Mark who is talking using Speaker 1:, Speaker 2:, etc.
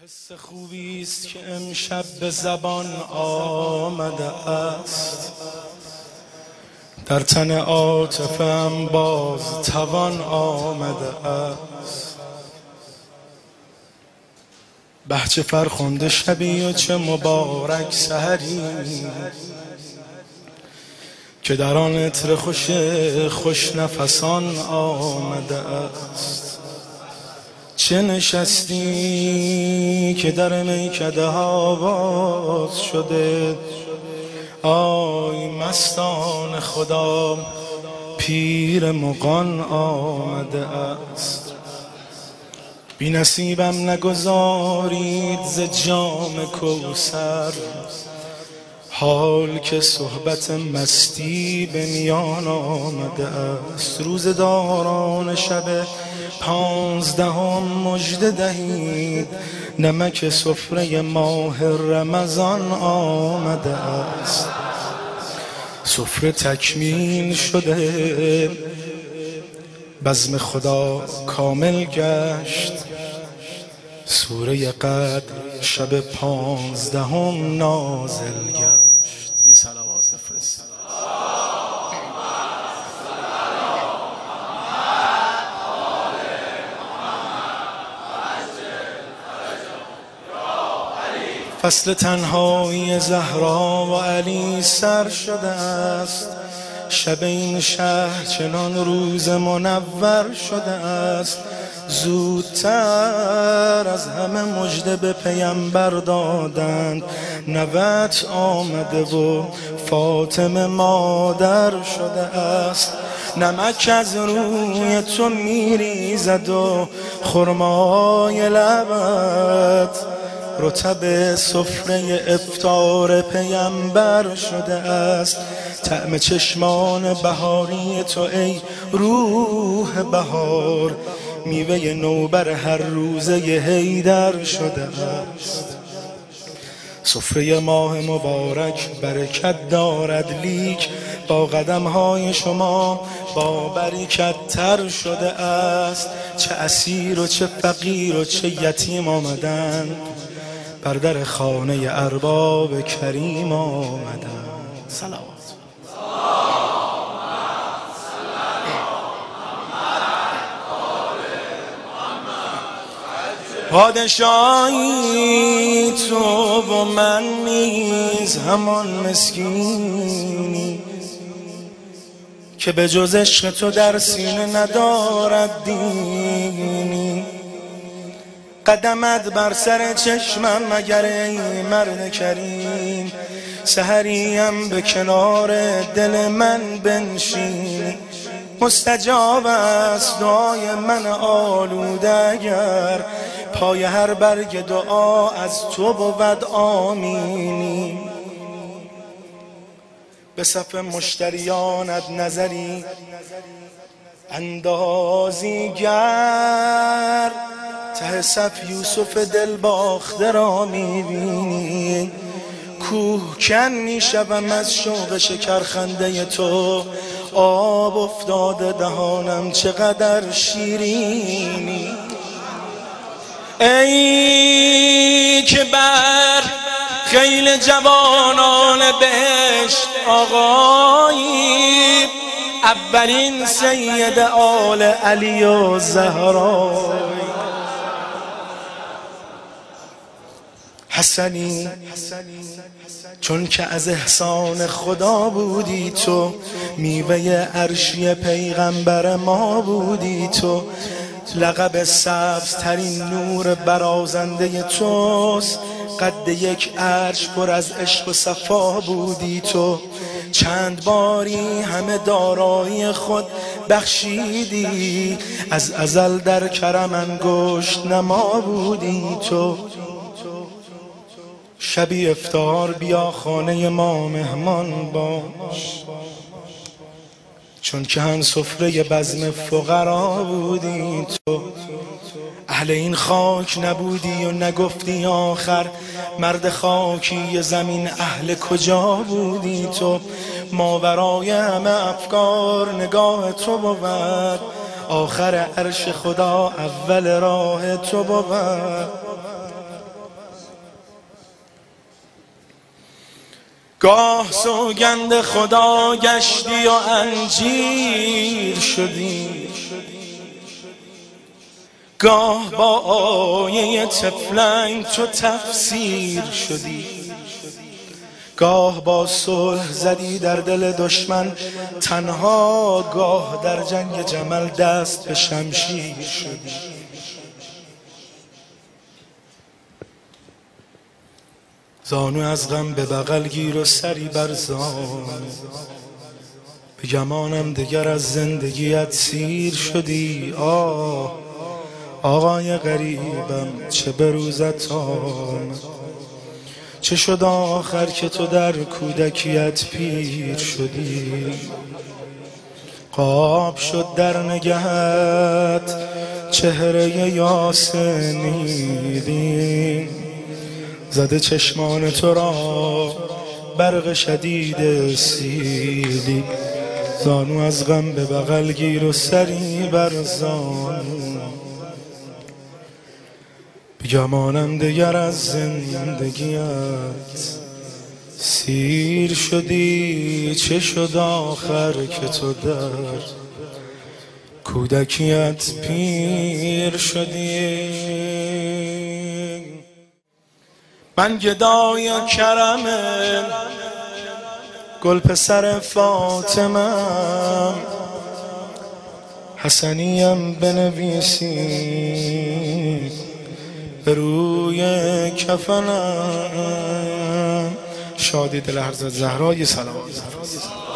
Speaker 1: قصه خوبی است که امشب به زبان آمده است، در تن عاطفه‌ام باز توان آمده است. چه فرخنده شبی و چه مبارک سحری که در آن عطر خوش نفسان آمده است. چه نشستی که در میکده ها باز شده، آی مستان خدا پیر مغان آمده است. بی نصیبم نگذارید ز جام کوثر، حال که صحبت مستی به میان آمده است. روزداران شب 15 مژده دهید، نمک سفره ماه رمضان آمده است. سفره تکمیل شده، بزم خدا کامل گشت، سوره قدر شب 15 نازل گشت. یه صلوات بفرست. فصل تنهایی زهرا و علی سر شده است، شب این شهر چنان روز منور شده است. زودتر از همه مژده به پیمبر دادند، نوت آمده و فاطمه مادر شده است. نمک از روی تو میریزد و خرمای لبت رطب سفره افطار پیمبر شده است. طعم چشمان بهاری تو ای روح بهار، میوه نوبر هر روزه حیدر شده است. سفره ماه مبارک برکت دارد، لیک با قدمهای شما با برکت تر شده است. چه اسیر و چه فقیر و چه یتیم آمدند، بر در خانه ارباب کریم آمدند. صلوات. پادشاهی تو و من نیز همان مسکینی که به جز عشق تو در سینه ندارد دینی. قدمت بر سر چشمم مگر ای مرد کریم، سحریم به کنار دل من بنشینی. مستجاب است دعای من آلوده اگر پای هر برگ دعا از تو بود آمینی. به صف مشتریانت نظری اندازی گر، ته صف یوسف دل باخته را میبینی. کوهکن میشوم از شوق شکرخنده تو، آب افتاده دهانم چقدر شیرینی. ای که بر خیل جوانان بهشت آقایی، اولین سید آل علی و زهرا. حسنی چون که از احسان خدا بودی تو، میوه عرشی پیغمبر ما بودی تو. لقب سبز ترین نور برازنده توست، قد یک عرش پر از عشق و صفا بودی تو. چند باری همه دارایی خود بخشیدی، از ازل در کرم انگشت نما بودی تو. شبی افطار بیا خانه ما مهمان باش، چون که هم سفره بزم فقرا بودی تو. اهل این خاک نبودی و نگفتی آخر، مرد خاکی زمین اهل کجا بودی تو. ماورای همه افکار نگاه تو بود، آخر عرش خدا اول راه تو بود. گاه سوگند خدا گشتی و انجیر شدی، گاه با آیه طفلنگ تو تفسیر شدی، گاه با صلح زدی در دل دشمن تنها، گاه در جنگ جمل دست به شمشیر شدی. زانو از غم به بغل گیر و سری بر زانو، به گمانم دگر از زندگیت سیر شدی. آقای غریبم چه بروزت آمد، چه شد آخر که تو در کودکیت پیر شدی. قاب شد در نگهت چهره یاسمینی، زده چشمان تو را برق شدید سیلی. زانو از غم به بغل گیر و سری بر زانو، بگمانم دگر از زندگیت سیر شدی. چه شد آخر که تو در کودکیت پیر شدی. من گدای کرم گل پسر فاطمم، حسنیم بنویسی به روی کفنم. شادی دل حضرت زهرا، سلام.